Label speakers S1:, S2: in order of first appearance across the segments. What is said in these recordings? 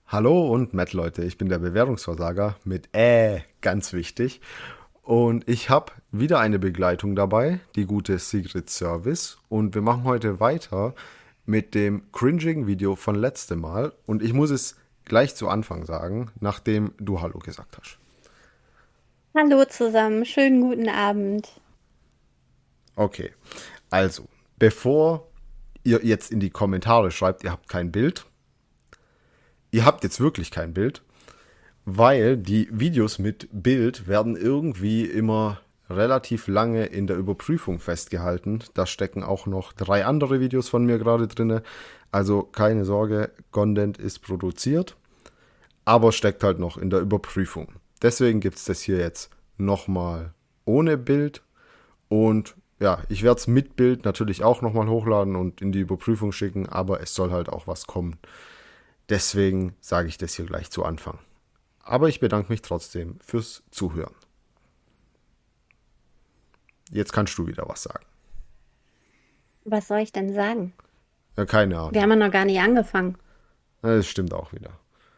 S1: Hallo und Matt, Leute, ich bin der Bewerbungsversager mit ganz wichtig. Und ich habe wieder eine Begleitung dabei, die gute Secret Service. Und wir machen heute weiter mit dem cringigen Video von letztem Mal. Und ich muss es gleich zu Anfang sagen, nachdem du Hallo gesagt hast.
S2: Hallo zusammen, schönen guten Abend.
S1: Okay, also, bevor ihr jetzt in die Kommentare schreibt, ihr habt kein Bild. Ihr habt jetzt wirklich kein Bild. Weil die Videos mit Bild werden irgendwie immer relativ lange in der Überprüfung festgehalten. Da stecken auch noch 3 andere Videos von mir gerade drinne. Also keine Sorge, Content ist produziert, aber steckt halt noch in der Überprüfung. Deswegen gibt es das hier jetzt nochmal ohne Bild. Und ja, ich werde es mit Bild natürlich auch nochmal hochladen und in die Überprüfung schicken, aber es soll halt auch was kommen. Deswegen sage ich das hier gleich zu Anfang. Aber ich bedanke mich trotzdem fürs Zuhören. Jetzt kannst du wieder was sagen.
S2: Was soll ich denn sagen?
S1: Ja, keine
S2: Wir
S1: Ahnung.
S2: haben ja noch gar nicht angefangen.
S1: Ja, das stimmt auch wieder.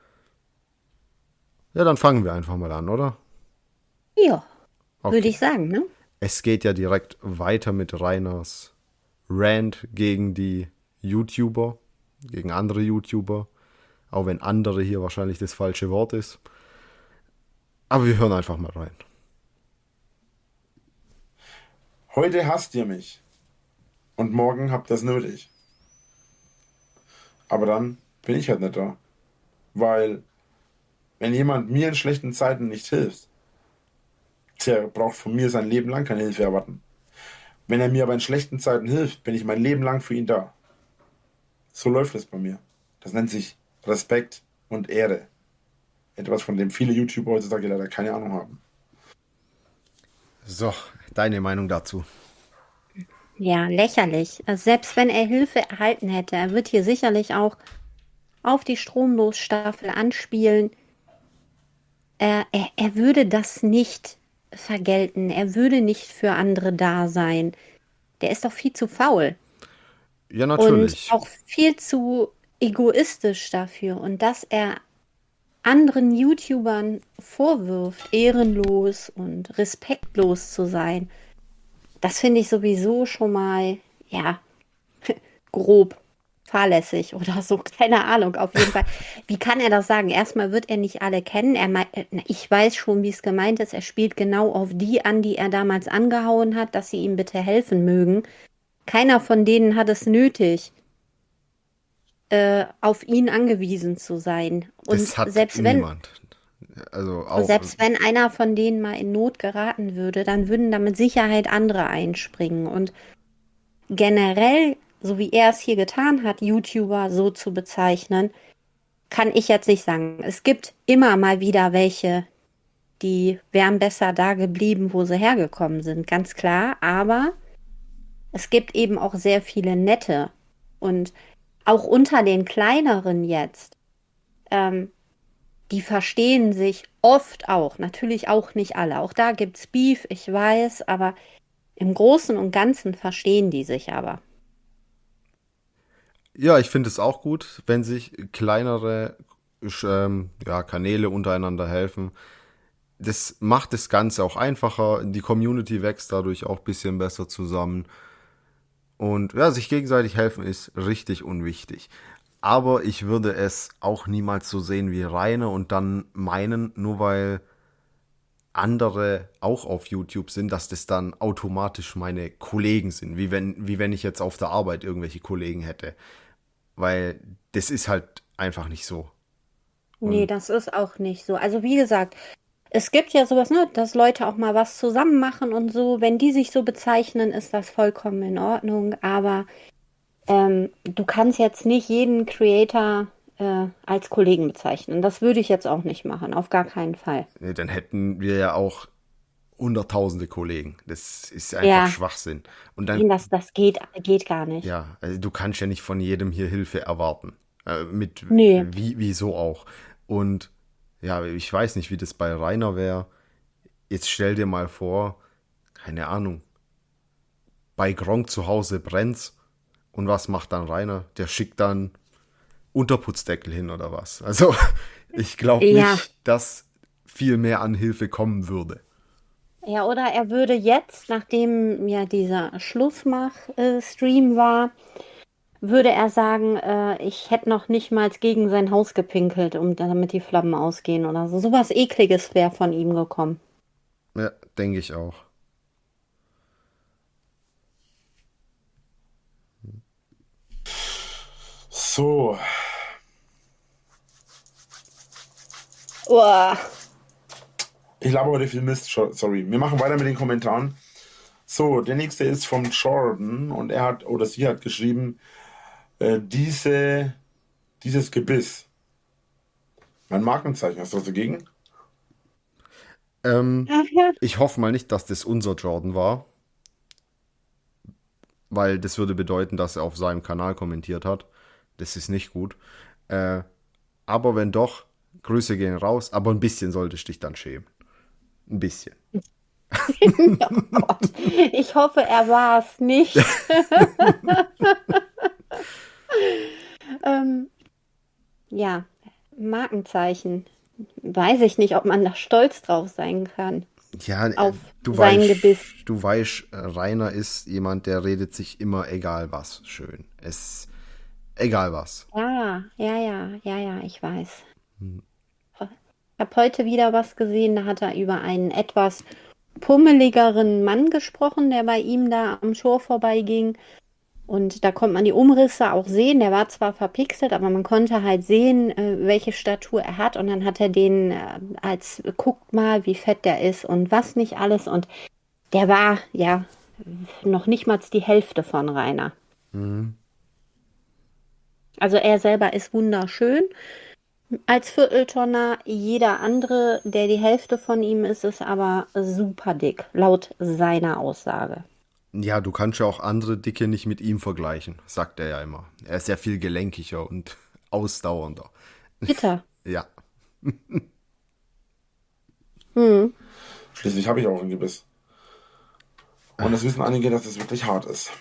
S1: Ja, dann fangen wir einfach mal an, oder?
S2: Ja, würde
S1: Okay.
S2: ich sagen, ne?
S1: Es geht ja direkt weiter mit Rainers Rant gegen die YouTuber, gegen andere YouTuber. Auch wenn andere hier wahrscheinlich das falsche Wort ist. Aber wir hören einfach mal rein.
S3: Heute hasst ihr mich und morgen habt ihr es nötig. Aber dann bin ich halt nicht da. Weil, wenn jemand mir in schlechten Zeiten nicht hilft, der braucht von mir sein Leben lang keine Hilfe erwarten. Wenn er mir aber in schlechten Zeiten hilft, bin ich mein Leben lang für ihn da. So läuft es bei mir. Das nennt sich Respekt und Ehre. Etwas, von dem viele YouTuber heutzutage leider keine Ahnung haben.
S1: So, deine Meinung dazu.
S2: Ja, lächerlich. Also selbst wenn er Hilfe erhalten hätte, er wird hier sicherlich auch auf die Stromlosstaffel anspielen. Er würde das nicht vergelten. Er würde nicht für andere da sein. Der ist doch viel zu faul
S1: Ja,
S2: und
S1: natürlich.
S2: auch viel zu egoistisch dafür. Und dass er anderen YouTubern vorwirft, ehrenlos und respektlos zu sein, das finde ich sowieso schon mal, ja, grob, fahrlässig oder so, keine Ahnung, auf jeden Fall. Wie kann er das sagen? Erstmal wird er nicht alle kennen. Ich weiß schon, wie es gemeint ist. Er spielt genau auf die an, die er damals angehauen hat, dass sie ihm bitte helfen mögen. Keiner von denen hat es nötig, auf ihn angewiesen zu sein.
S1: Das
S2: Und
S1: hat niemand. Also auch,
S2: selbst wenn einer von denen mal in Not geraten würde, dann würden da mit Sicherheit andere einspringen. Und generell, so wie er es hier getan hat, YouTuber so zu bezeichnen, kann ich jetzt nicht sagen. Es gibt immer mal wieder welche, die wären besser da geblieben, wo sie hergekommen sind, ganz klar. Aber es gibt eben auch sehr viele nette. Und auch unter den kleineren jetzt, ähm, die verstehen sich oft auch. Natürlich auch nicht alle. Auch da gibt's Beef, ich weiß, aber im Großen und Ganzen verstehen die sich aber.
S1: ja, ich finde es auch gut, wenn sich kleinere ja, Kanäle untereinander helfen. Das macht das Ganze auch einfacher. Die Community wächst dadurch auch ein bisschen besser zusammen. Und ja, sich gegenseitig helfen ist richtig unwichtig. Aber ich würde es auch niemals so sehen wie Rainer und dann meinen, nur weil andere auch auf YouTube sind, dass das dann automatisch meine Kollegen sind. Wie wenn ich jetzt auf der Arbeit irgendwelche Kollegen hätte. Weil das ist halt einfach nicht so.
S2: Nee,
S1: Und
S2: das ist auch nicht so. Also wie gesagt, es gibt ja sowas, ne, dass Leute auch mal was zusammen machen und so. Wenn die sich so bezeichnen, ist das vollkommen in Ordnung. Aber du kannst jetzt nicht jeden Creator als Kollegen bezeichnen. Das würde ich jetzt auch nicht machen, auf gar keinen Fall.
S1: nee, dann hätten wir ja auch hunderttausende Kollegen. Das ist einfach
S2: Ja,
S1: Schwachsinn. Und dann,
S2: nein, geht gar nicht.
S1: ja, also du kannst ja nicht von jedem hier Hilfe erwarten.
S2: Nee.
S1: Wieso auch? Und ja, ich weiß nicht, wie das bei Rainer wäre. Jetzt stell dir mal vor, keine Ahnung, bei Gronk zu Hause brennt's. Und was macht dann Rainer? Der schickt dann Unterputzdeckel hin oder was. Also ich glaube
S2: Ja.
S1: nicht, dass viel mehr an Hilfe kommen würde.
S2: Ja, oder er würde jetzt, nachdem ja dieser Schlussmach-Stream war, würde er sagen, ich hätte noch nicht mal gegen sein Haus gepinkelt, damit die Flammen ausgehen oder so. Sowas Ekliges wäre von ihm gekommen.
S1: Ja, denke ich auch.
S3: So,
S2: Uah.
S3: ich laber heute viel Mist, sorry. Wir machen weiter mit den Kommentaren. So, der nächste ist vom Jordan und er hat, oder sie hat geschrieben, dieses Gebiss. Mein Markenzeichen, hast du was dagegen?
S1: Ich hoffe mal nicht, dass das unser Jordan war, weil das würde bedeuten, dass er auf seinem Kanal kommentiert hat. Das ist nicht gut. Aber wenn doch, Grüße gehen raus, aber ein bisschen solltest du dich dann schämen. Ein bisschen.
S2: Oh Gott. Ich hoffe, er war es nicht. Ja, Markenzeichen. Weiß ich nicht, ob man da stolz drauf sein kann.
S1: Ja,
S2: Auf sein Gebiss.
S1: du weißt, Rainer ist jemand, der redet sich immer egal was schön. Egal was.
S2: Ja, ich weiß. Ich habe heute wieder was gesehen, da hat er über einen etwas pummeligeren Mann gesprochen, der bei ihm da am Shore vorbeiging. Und da konnte man die Umrisse auch sehen. Der war zwar verpixelt, aber man konnte halt sehen, welche Statur er hat. Und dann hat er den guckt mal, wie fett der ist und was nicht alles. Und der war ja noch nicht mal die Hälfte von Rainer. Also er selber ist wunderschön als Vierteltonner. Jeder andere, der die Hälfte von ihm ist, ist aber super dick, laut seiner Aussage.
S1: Ja, du kannst ja auch andere Dicke nicht mit ihm vergleichen, sagt er ja immer. Er ist ja viel gelenkiger und ausdauernder.
S2: Bitter.
S1: Ja.
S3: Schließlich habe ich auch ein Gebiss. Und es wissen einige, dass es wirklich hart ist.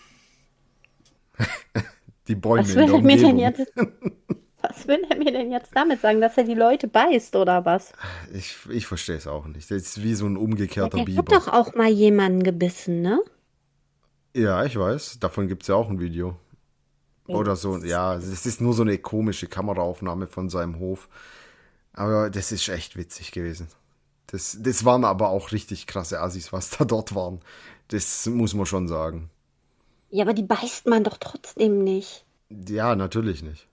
S1: Die Bäume
S2: Was
S1: in
S2: will
S1: der
S2: er mir denn
S1: Umgebung.
S2: jetzt, was will er mir denn jetzt damit sagen, dass er die Leute beißt oder was?
S1: Ich verstehe es auch nicht. Das ist wie so ein umgekehrter
S2: Der hat
S1: Biber.
S2: doch auch mal jemanden gebissen, ne?
S1: Ja, ich weiß. Davon gibt es ja auch ein Video. Oder so. Ja, es ist nur so eine komische Kameraaufnahme von seinem Hof. Aber das ist echt witzig gewesen. Das waren aber auch richtig krasse Assis, was da dort waren. Das muss man schon sagen.
S2: Ja, aber die beißt man doch trotzdem nicht.
S1: Ja, natürlich nicht.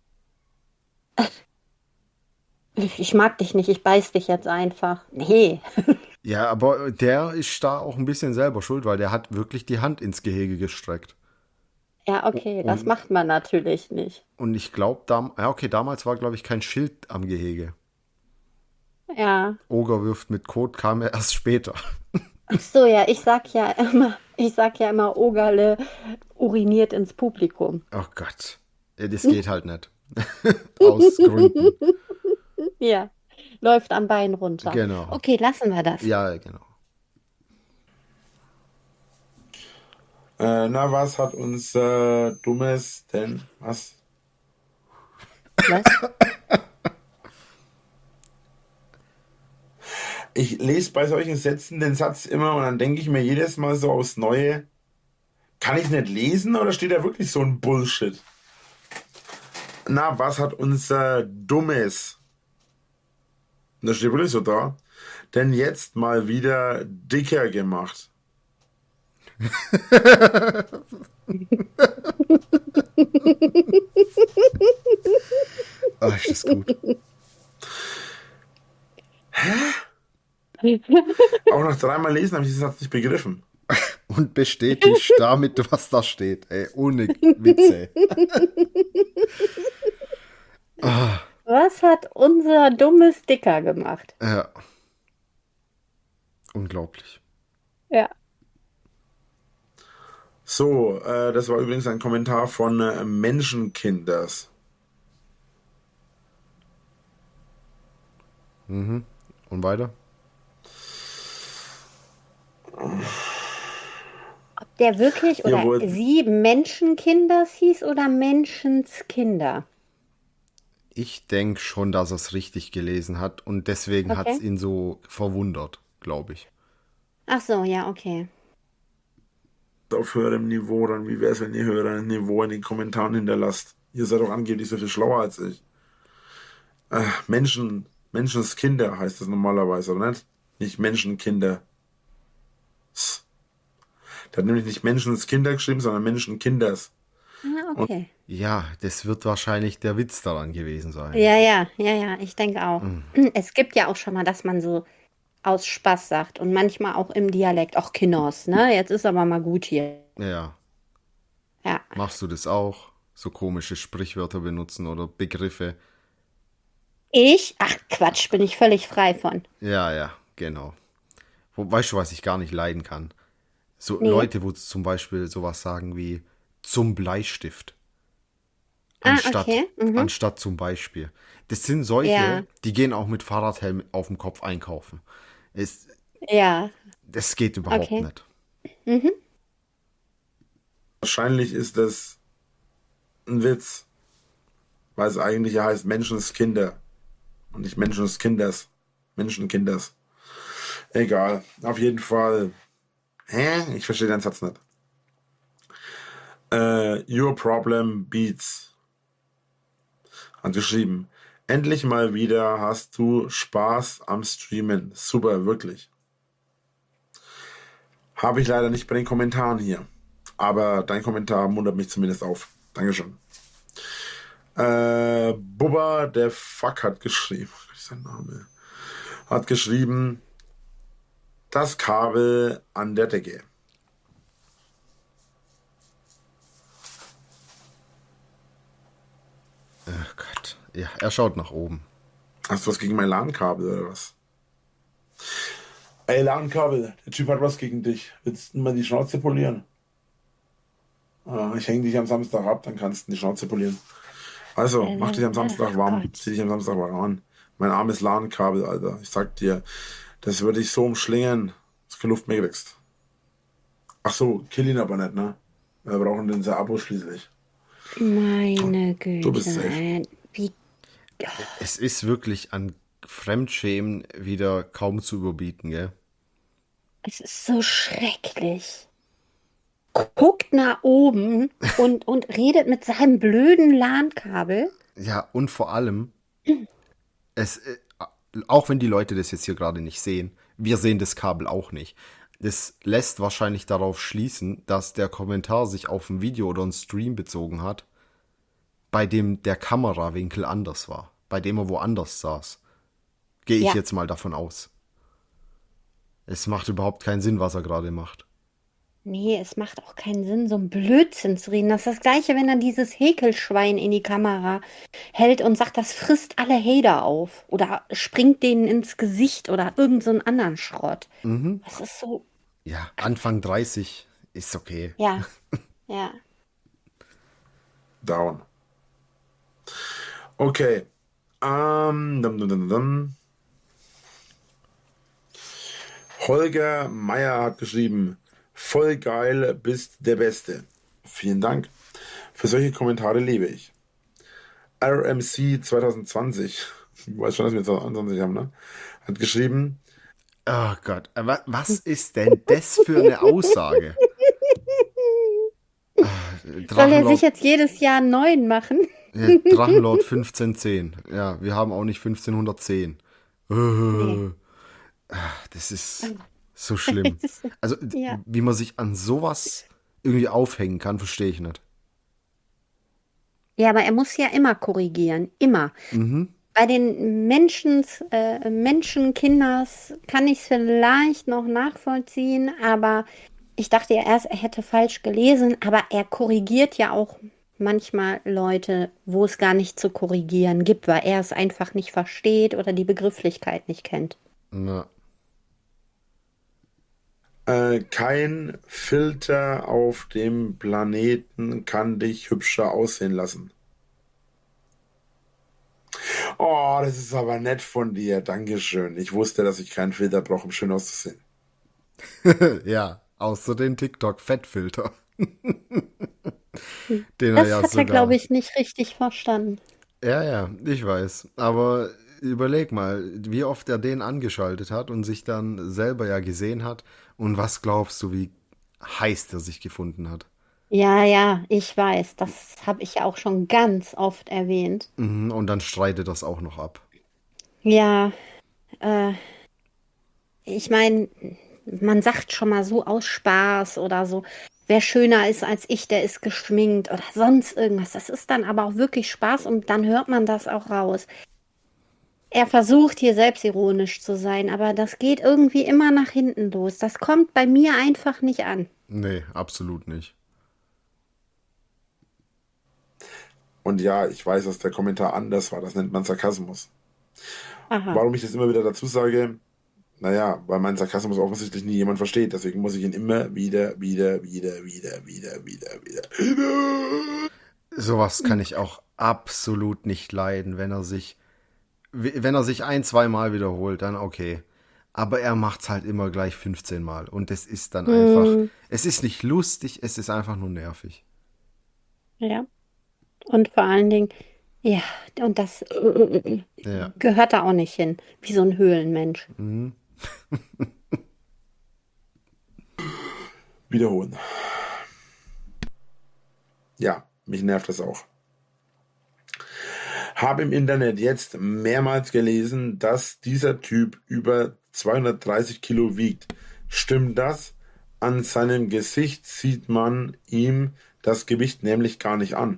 S2: Ich mag dich nicht, ich beiß dich jetzt einfach. Nee.
S1: Ja, aber der ist da auch ein bisschen selber schuld, weil der hat wirklich die Hand ins Gehege gestreckt.
S2: Ja, okay, das macht man natürlich nicht.
S1: Und ich glaube, damals war, glaube ich, kein Schild am Gehege.
S2: Ja.
S1: Oger wirft mit Kot kam er erst später.
S2: Ach so, ja, ich sag ja immer, Ogerle uriniert ins Publikum.
S1: Oh Gott. Ja, das geht halt nicht. Aus Gründen.
S2: Ja, läuft am Bein runter.
S1: Genau.
S2: Okay, lassen wir das.
S1: Ja, genau.
S3: Na, was hat uns Dummes denn? Was?
S2: Was?
S3: Ich lese bei solchen Sätzen den Satz immer und dann denke ich mir jedes Mal so aufs Neue, kann ich nicht lesen oder steht da wirklich so ein Bullshit? Na, was hat unser Dummes? Und das steht wirklich so da. Denn jetzt mal wieder dicker gemacht.
S1: Oh, ist das gut.
S3: Auch nach dreimal lesen habe ich diesen Satz nicht begriffen.
S1: Und bestätigt damit, was da steht. Ey, ohne Witze.
S2: Was hat unser dummes Dicker gemacht?
S1: Ja. Unglaublich.
S2: Ja.
S3: So, das war übrigens ein Kommentar von Menschenkinders.
S1: Und weiter?
S2: Ob der wirklich oder
S3: Jawohl.
S2: sie Menschenkinders hieß oder Menschenskinder?
S1: Ich denke schon, dass er es richtig gelesen hat und deswegen hat es
S2: Okay.
S1: ihn so verwundert, glaube ich.
S2: Ach so, ja, okay.
S3: Auf höherem Niveau, dann wie wäre es, wenn ihr höheres Niveau in den Kommentaren hinterlasst? Ihr seid doch angeblich so viel schlauer als ich. Menschenskinder heißt es normalerweise, oder nicht? Nicht Menschenkinder. Der hat nämlich nicht Menschenskinder geschrieben, sondern Menschenkinders.
S2: Ja,
S3: Und
S2: okay.
S1: Ja, das wird wahrscheinlich der Witz daran gewesen sein.
S2: Ja, ja, ja, ja, ich denke auch. Es gibt ja auch schon mal, dass man so aus Spaß sagt und manchmal auch im Dialekt, auch Kinders, ne? Jetzt ist aber mal gut hier.
S1: Ja,
S2: Ja.
S1: machst du das auch? So komische Sprichwörter benutzen oder Begriffe?
S2: Ich? Ach Quatsch, bin ich völlig frei von.
S1: Ja, ja, genau. Weißt du, was ich gar nicht leiden kann? So
S2: Nee.
S1: Leute, wo zum Beispiel sowas sagen wie zum Bleistift,
S2: Ah,
S1: anstatt,
S2: okay. Mhm.
S1: anstatt zum Beispiel. Das sind
S2: Ja,
S1: solche, die gehen auch mit Fahrradhelm auf dem Kopf einkaufen. Es,
S2: ja,
S1: das geht überhaupt
S2: okay.
S1: nicht.
S2: Mhm.
S3: wahrscheinlich ist das ein Witz, weil es eigentlich ja heißt Menschenskinder und nicht Menschenkinders. Menschenkinders. Egal. Auf jeden Fall. Hä? Ich verstehe den Satz nicht. Your Problem Beats hat geschrieben. Endlich mal wieder hast du Spaß am Streamen. Super, wirklich. Habe ich leider nicht bei den Kommentaren hier. Aber dein Kommentar muntert mich zumindest auf. Dankeschön. Bubba der Fuck hat geschrieben. Was ist sein Name? Hat geschrieben, das Kabel an der Decke.
S1: Oh Gott. Ja, er schaut nach oben.
S3: Hast du was gegen mein LAN-Kabel oder was? Ey, LAN-Kabel, der Typ hat was gegen dich. Willst du mal die Schnauze polieren? Ich hänge dich am Samstag ab, dann kannst du die Schnauze polieren. Also, mach dich am Samstag
S2: Ach
S3: warm.
S2: Gott.
S3: Zieh dich am Samstag warm an. Mein armes LAN-Kabel, Alter. Ich sag dir, das würde ich so umschlingen, dass du keine Luft mehr kriegst. Ach so, kill ihn aber nicht, ne? Wir brauchen den sehr Abo schließlich.
S2: Meine
S3: Du bist
S2: Güte,
S3: safe.
S2: wie,
S1: Es ist wirklich an Fremdschämen wieder kaum zu überbieten, gell?
S2: es ist so schrecklich. Guckt nach oben und redet mit seinem blöden LAN-Kabel.
S1: Ja, und vor allem, es, auch wenn die Leute das jetzt hier gerade nicht sehen, wir sehen das Kabel auch nicht. Das lässt wahrscheinlich darauf schließen, dass der Kommentar sich auf ein Video oder einen Stream bezogen hat, bei dem der Kamerawinkel anders war, bei dem er woanders saß. Gehe ich
S2: Ja,
S1: jetzt mal davon aus. Es macht überhaupt keinen Sinn, was er gerade macht.
S2: nee, es macht auch keinen Sinn, so ein Blödsinn zu reden. Das ist das Gleiche, wenn er dieses Häkelschwein in die Kamera hält und sagt, das frisst alle Hater auf. Oder springt denen ins Gesicht oder irgend so einen anderen Schrott. Das ist so,
S1: Ja, Anfang 30 ist okay.
S2: ja, ja.
S3: Down. Okay. Dum, dum, dum, dum. Holger Meier hat geschrieben, voll geil, bist der Beste. Vielen Dank. Für solche Kommentare lebe ich. RMC 2020, ich weiß schon, dass wir 2020 haben, ne? Hat geschrieben,
S1: Oh Gott, was ist denn das für eine Aussage?
S2: Soll er sich
S1: Drachenlord,
S2: jetzt jedes Jahr einen neuen machen?
S1: Drachenlord 1510. Ja, wir haben auch nicht 1510.
S2: Nee.
S1: Das ist so schlimm. Also,
S2: Ja.
S1: wie man sich an sowas irgendwie aufhängen kann, verstehe ich nicht.
S2: Ja, aber er muss ja immer korrigieren. Immer. Bei den Menschenkinders kann ich es vielleicht noch nachvollziehen, aber ich dachte ja erst, er hätte falsch gelesen, aber er korrigiert ja auch manchmal Leute, wo es gar nicht zu korrigieren gibt, weil er es einfach nicht versteht oder die Begrifflichkeit nicht kennt.
S1: Na,
S3: kein Filter auf dem Planeten kann dich hübscher aussehen lassen. Oh, das ist aber nett von dir. Dankeschön. Ich wusste, dass ich keinen Filter brauche, um schön auszusehen.
S1: ja, außer den TikTok-Fettfilter. Den er
S2: Das
S1: ja
S2: hat er, glaube
S1: sogar.
S2: ich, nicht richtig verstanden.
S1: Ja, ja, ich weiß. Aber überleg mal, wie oft er den angeschaltet hat und sich dann selber ja gesehen hat. Und was glaubst du, wie heiß der sich gefunden hat?
S2: Ja, ja, ich weiß. Das habe ich ja auch schon ganz oft erwähnt.
S1: Mhm, und dann streitet das auch noch ab.
S2: Ja, äh, ich meine, man sagt schon mal so aus Spaß oder so, wer schöner ist als ich, der ist geschminkt oder sonst irgendwas. Das ist dann aber auch wirklich Spaß und dann hört man das auch raus. Er versucht hier selbstironisch zu sein, aber das geht irgendwie immer nach hinten los. Das kommt bei mir einfach nicht an.
S1: Nee, absolut nicht.
S3: Und ja, ich weiß, dass der Kommentar anders war. Das nennt man Sarkasmus.
S2: Aha.
S3: Warum ich das immer wieder dazu sage? Naja, weil mein Sarkasmus offensichtlich nie jemand versteht. Deswegen muss ich ihn immer wieder.
S1: Sowas kann ich auch absolut nicht leiden, wenn er sich ein, zweimal wiederholt, dann okay. Aber er macht's halt immer gleich 15 Mal. Und es ist dann einfach,
S2: Hm,
S1: es ist nicht lustig, es ist einfach nur nervig.
S2: ja. Und vor allen Dingen, ja, und das
S1: Ja.
S2: gehört da auch nicht hin, wie so ein Höhlenmensch.
S1: Mhm.
S3: Wiederholen. Ja, mich nervt das auch. Habe im Internet jetzt mehrmals gelesen, dass dieser Typ über 230 Kilo wiegt. Stimmt das? An seinem Gesicht sieht man ihm das Gewicht nämlich gar nicht an.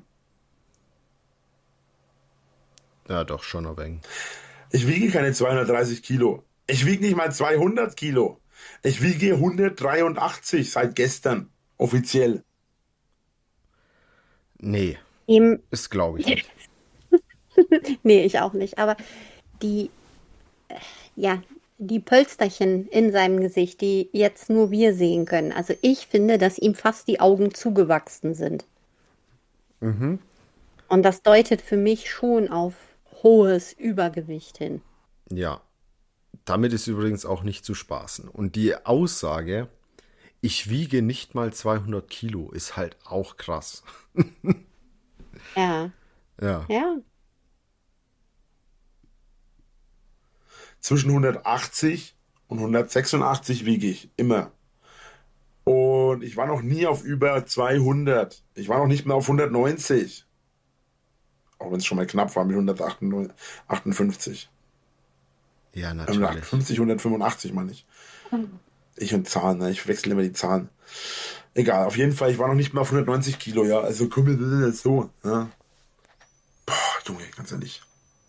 S1: Ja, doch, schon ein wenig.
S3: Ich wiege keine 230 Kilo. Ich wiege nicht mal 200 Kilo. Ich wiege 183 seit gestern. Offiziell.
S1: Nee,
S2: Ihm,
S1: das glaube ich nicht.
S2: nee, ich auch nicht, aber die, ja, die Pölsterchen in seinem Gesicht, die jetzt nur wir sehen können. Also ich finde, dass ihm fast die Augen zugewachsen sind.
S1: Mhm.
S2: Und das deutet für mich schon auf hohes Übergewicht hin.
S1: Ja, damit ist übrigens auch nicht zu spaßen. Und die Aussage, ich wiege nicht mal 200 Kilo, ist halt auch krass.
S2: Ja,
S1: Ja,
S2: ja.
S3: Zwischen 180 und 186 wiege ich. Immer. Und ich war noch nie auf über 200. Ich war noch nicht mehr auf 190. Auch wenn es schon mal knapp war mit 158.
S1: ja, natürlich.
S3: 158, 185 meine ich. Ich und Zahlen, ne? Ich wechsle immer die Zahlen. Egal, auf jeden Fall, ich war noch nicht mal auf 190 Kilo, ja. Also komm, wir sind jetzt so. Ja. Boah, Junge, ganz ehrlich.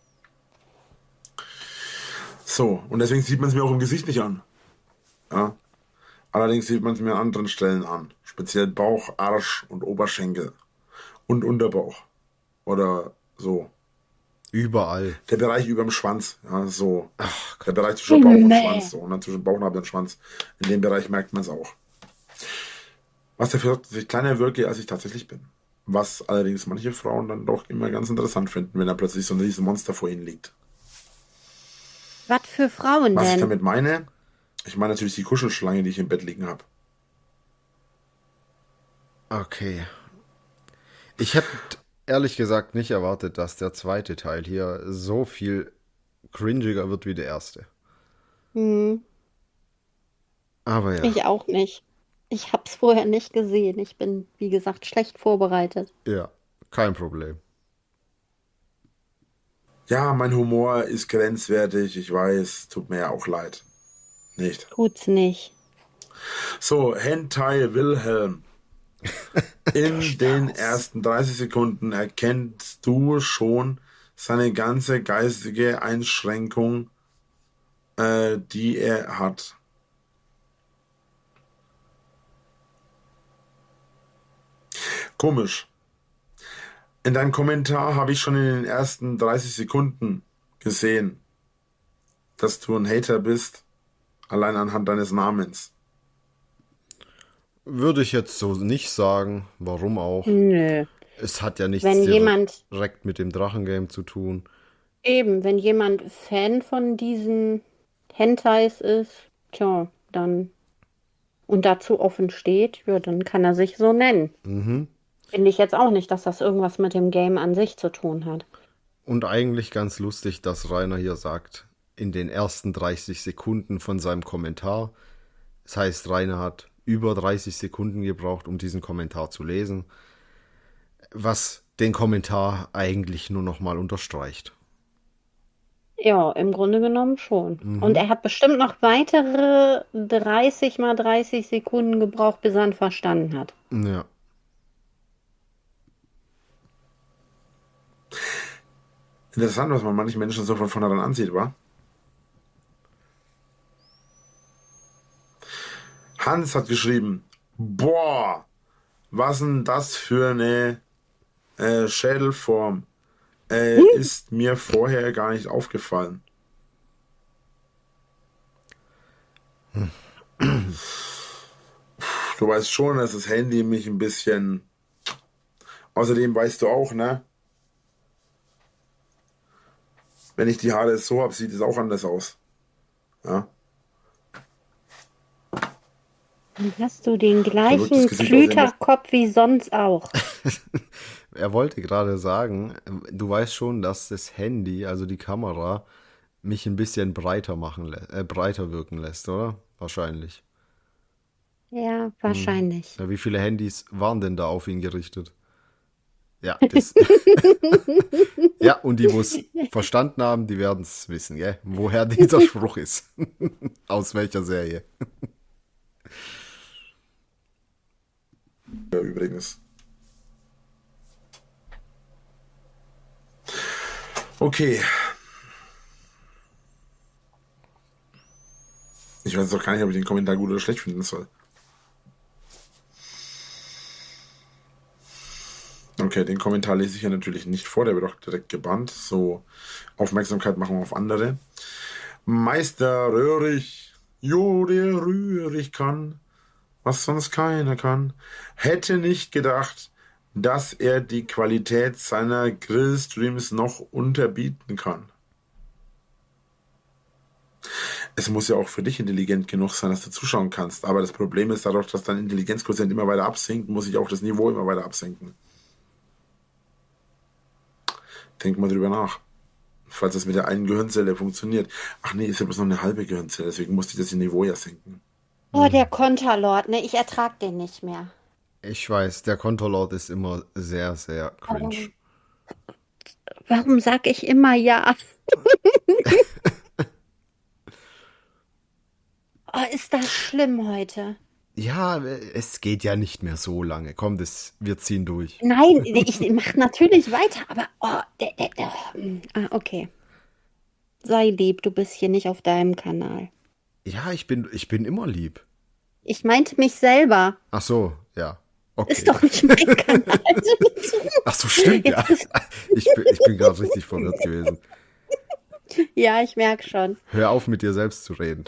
S3: So, und deswegen sieht man es mir auch im Gesicht nicht an. Ja. Allerdings sieht man es mir an anderen Stellen an. Speziell Bauch, Arsch und Oberschenkel. Und Unterbauch. Oder so.
S1: Überall.
S3: Der Bereich über dem Schwanz. Ja, so. Der Bereich zwischen Bauch und Schwanz. So. Und dann zwischen Bauchnabel und Schwanz. In dem Bereich merkt man es auch. Was dafür sorgt, dass ich kleiner wirke, als ich tatsächlich bin. Was allerdings manche Frauen dann doch immer ganz interessant finden, wenn da plötzlich so ein riesen Monster vor ihnen liegt.
S2: Was für Frauen
S3: Was ich
S2: denn?
S3: damit meine? Ich meine natürlich die Kuschelschlange, die ich im Bett liegen habe.
S1: Okay. Ich hätte ehrlich gesagt nicht erwartet, dass der zweite Teil hier so viel cringiger wird wie der erste.
S2: Hm,
S1: Aber ja,
S2: ich auch nicht. Ich hab's vorher nicht gesehen. Ich bin, wie gesagt, schlecht vorbereitet.
S1: ja, kein Problem.
S3: Ja, mein Humor ist grenzwertig, ich weiß, tut mir ja auch leid. Nicht?
S2: Tut's nicht.
S3: So, Hentai Wilhelm. In den ersten 30 Sekunden erkennst du schon seine ganze geistige Einschränkung, die er hat. Komisch. In deinem Kommentar habe ich schon in den ersten 30 Sekunden gesehen, dass du ein Hater bist, allein anhand deines Namens.
S1: Würde ich jetzt so nicht sagen. Warum auch?
S2: Nö.
S1: Es hat ja nichts
S2: Wenn jemand,
S1: direkt mit dem Drachengame zu tun.
S2: eben, wenn jemand Fan von diesen Hentais ist, tja, dann und dazu offen steht, ja, dann kann er sich so nennen.
S1: Mhm.
S2: Finde ich jetzt auch nicht, dass das irgendwas mit dem Game an sich zu tun hat.
S1: Und eigentlich ganz lustig, dass Rainer hier sagt, in den ersten 30 Sekunden von seinem Kommentar. Das heißt, Rainer hat über 30 Sekunden gebraucht, um diesen Kommentar zu lesen, was den Kommentar eigentlich nur nochmal unterstreicht.
S2: Ja, im Grunde genommen schon. Und er hat bestimmt noch weitere 30 mal 30 Sekunden gebraucht, bis er ihn verstanden hat.
S1: Ja.
S3: Interessant, was man manchen Menschen so von vornherein ansieht, wa? Hans hat geschrieben, boah, was denn das für eine Schädelform? Ist mir vorher gar nicht aufgefallen. Du weißt schon, dass das Handy mich ein bisschen... Außerdem weißt du auch, ne? Wenn ich die Haare so habe, sieht es auch anders aus. Ja?
S2: Dann hast du den
S3: wird das
S2: gleichen
S3: Gesicht aussehen,
S2: Klüterkopf wie sonst auch.
S1: Er wollte gerade sagen, du weißt schon, dass das Handy, also die Kamera, mich ein bisschen breiter breiter wirken lässt, oder? Wahrscheinlich.
S2: Ja, wahrscheinlich.
S1: Ja, wie viele Handys waren denn da auf ihn gerichtet? Ja, das. Ja, und die, wo es verstanden haben, die werden es wissen, gell? Woher dieser Spruch ist. Aus welcher Serie.
S3: Ja, übrigens. Okay. Ich weiß doch gar nicht, ob ich den Kommentar gut oder schlecht finden soll. Okay, den Kommentar lese ich ja natürlich nicht vor, der wird auch direkt gebannt. So, Aufmerksamkeit machen wir auf andere. Meister Röhrig, jo, der rührig kann, was sonst keiner kann. Hätte nicht gedacht, dass er die Qualität seiner Grillstreams noch unterbieten kann. Es muss ja auch für dich intelligent genug sein, dass du zuschauen kannst. Aber das Problem ist dadurch, dass dein Intelligenzquotient immer weiter absinkt, muss sich auch das Niveau immer weiter absenken. Denk mal drüber nach. Falls das mit der einen Gehirnzelle funktioniert. Ach nee, ist ja bloß noch eine halbe Gehirnzelle, deswegen musste ich das Niveau ja senken.
S2: Oh, der Konterlord, ne? Ich ertrag den nicht mehr.
S1: Ich weiß, der Konterlord ist immer sehr, sehr cringe.
S2: Warum sag ich immer ja? Oh, ist das schlimm heute?
S1: Ja, es geht ja nicht mehr so lange. Komm, wir ziehen durch.
S2: Nein, ich mach natürlich weiter, aber okay. Sei lieb, du bist hier nicht auf deinem Kanal.
S1: Ja, ich bin immer lieb.
S2: Ich meinte mich selber.
S1: Ach so, ja. Okay.
S2: Ist doch nicht mein Kanal.
S1: Ach so, stimmt, ja. Ich bin gerade richtig verwirrt gewesen.
S2: Ja, ich merk schon.
S1: Hör auf, mit dir selbst zu reden.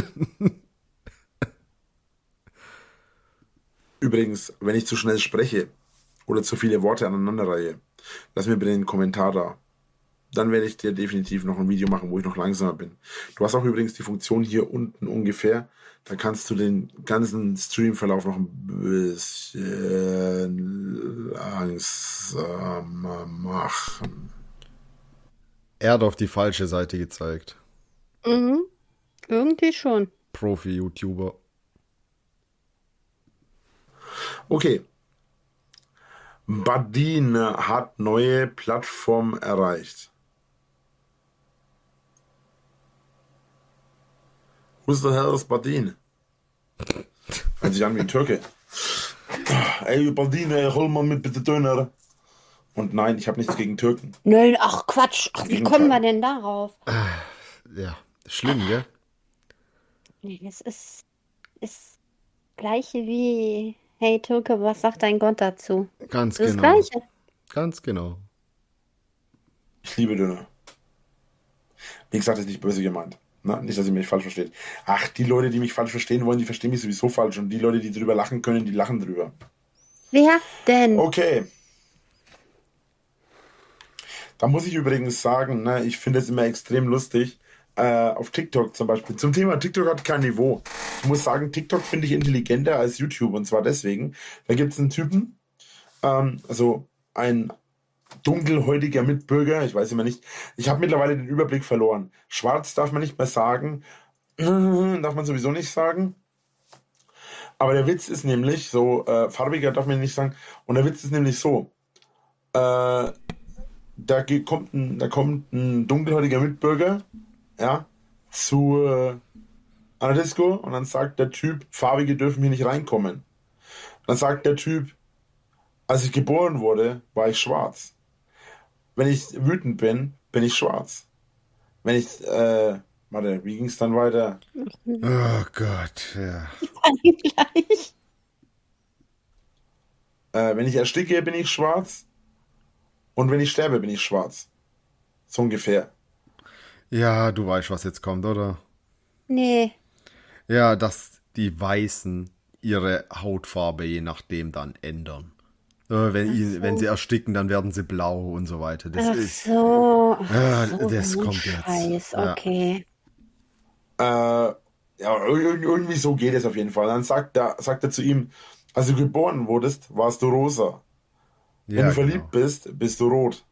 S3: Übrigens, wenn ich zu schnell spreche oder zu viele Worte aneinanderreihe, lass mir bitte einen Kommentar da. Dann werde ich dir definitiv noch ein Video machen, wo ich noch langsamer bin. Du hast auch übrigens die Funktion hier unten ungefähr. Da kannst du den ganzen Streamverlauf noch ein bisschen langsamer machen.
S1: Er hat auf die falsche Seite gezeigt.
S2: Mhm. Irgendwie schon.
S1: Profi-YouTuber.
S3: Okay. Badin hat neue Plattform erreicht. Who's the hell is Badin? Hört sich an wie ein Türke. Ey, Badin, hol mal mit bitte Döner. Und nein, ich habe nichts gegen Türken.
S2: Nö, ach Quatsch. Ach, wie kommen wir denn darauf?
S1: Ja, schlimm, gell?
S2: Nee, es ist gleiche wie, hey Türke, was sagt dein Gott dazu?
S1: Ganz
S2: Das ist
S1: genau.
S2: das Gleiche.
S1: Ganz genau.
S3: Ich liebe Döner. Wie gesagt, das ist nicht böse gemeint. Na, nicht, dass ihr mich falsch versteht. Ach, die Leute, die mich falsch verstehen wollen, die verstehen mich sowieso falsch. Und die Leute, die drüber lachen können, die lachen drüber.
S2: Wer denn?
S3: Okay. Da muss ich übrigens sagen, ne, ich finde es immer extrem lustig, auf TikTok zum Beispiel. Zum Thema TikTok hat kein Niveau. Ich muss sagen, TikTok finde ich intelligenter als YouTube. Und zwar deswegen, da gibt es einen Typen, also ein dunkelhäutiger Mitbürger, ich weiß immer nicht, ich habe mittlerweile den Überblick verloren. Schwarz darf man nicht mehr sagen, darf man sowieso nicht sagen. Aber der Witz ist nämlich so, farbiger darf man nicht sagen, und der Witz ist nämlich so, da kommt ein dunkelhäutiger Mitbürger, ja, zu einer Disco, und dann sagt der Typ, Farbige dürfen hier nicht reinkommen. Dann sagt der Typ, als ich geboren wurde, war ich schwarz. Wenn ich wütend bin, bin ich schwarz. Wenn ich, warte, wie ging es dann weiter?
S1: Oh Gott, ja.
S2: Gleich.
S3: Wenn ich ersticke, bin ich schwarz. Und wenn ich sterbe, bin ich schwarz. So ungefähr.
S1: Ja, du weißt, was jetzt kommt, oder?
S2: Nee.
S1: Ja, dass die Weißen ihre Hautfarbe je nachdem dann ändern. Wenn sie ersticken, dann werden sie blau und so weiter. Das
S2: Ach
S1: ist,
S2: so.
S1: das
S2: so ein
S1: kommt jetzt.
S2: Scheiß,
S1: Ja.
S2: okay.
S3: Ja, irgendwie so geht es auf jeden Fall. Dann sagt er zu ihm, als du geboren wurdest, warst du rosa. Wenn
S1: Ja,
S3: du verliebt bist, bist du rot.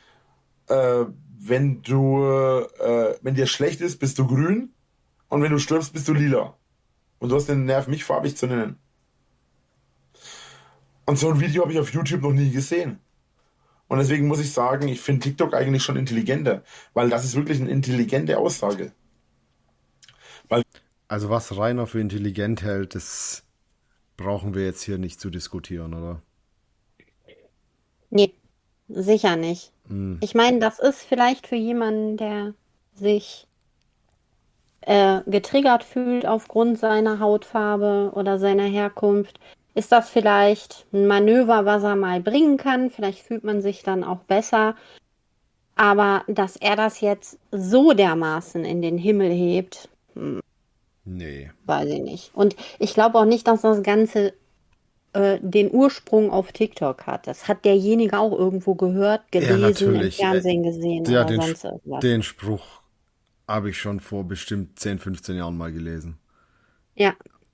S3: Wenn dir schlecht ist, bist du grün. Und wenn du stirbst, bist du lila. Und du hast den Nerv, mich farbig zu nennen. Und so ein Video habe ich auf YouTube noch nie gesehen. Und deswegen muss ich sagen, ich finde TikTok eigentlich schon intelligenter. Weil das ist wirklich eine intelligente Aussage.
S1: Also was Rainer für intelligent hält, das brauchen wir jetzt hier nicht zu diskutieren, oder?
S2: Nee, sicher nicht. Ich meine, das ist vielleicht für jemanden, der sich getriggert fühlt aufgrund seiner Hautfarbe oder seiner Herkunft, ist das vielleicht ein Manöver, was er mal bringen kann. Vielleicht fühlt man sich dann auch besser. Aber dass er das jetzt so dermaßen in den Himmel hebt,
S1: Nee.
S2: weiß ich nicht. Und ich glaube auch nicht, dass das Ganze den Ursprung auf TikTok hat. Das hat derjenige auch irgendwo gehört, gelesen,
S1: natürlich.
S2: im Fernsehen gesehen
S1: Ja,
S2: oder sonst irgendwas.
S1: den Spruch habe ich schon vor bestimmt 10, 15 Jahren mal gelesen.
S2: Ja,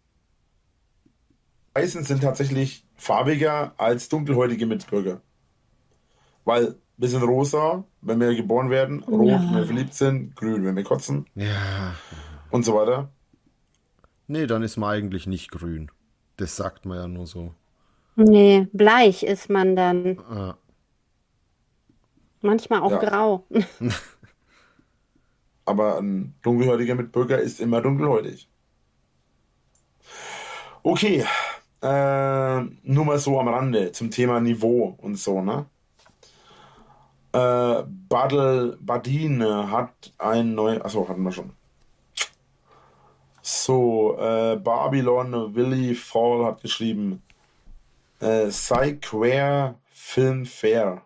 S3: Weißen sind tatsächlich farbiger als dunkelhäutige Mitbürger. Weil wir sind rosa, wenn wir geboren werden, rot,
S2: Ja.
S3: wenn wir verliebt sind, grün, wenn wir kotzen
S1: Ja.
S3: und so weiter.
S1: Nee, dann ist man eigentlich nicht grün. Das sagt man ja nur so.
S2: nee, bleich ist man dann.
S1: Ja.
S2: Manchmal auch
S3: Ja.
S2: grau.
S3: Aber ein dunkelhäutiger Mitbürger ist immer dunkelhäutig. Okay, nur mal so am Rande zum Thema Niveau und so, ne? Badine hat ein neues, achso, hatten wir schon. So, Babylon Willy Fall hat geschrieben, sei queer, Film fair.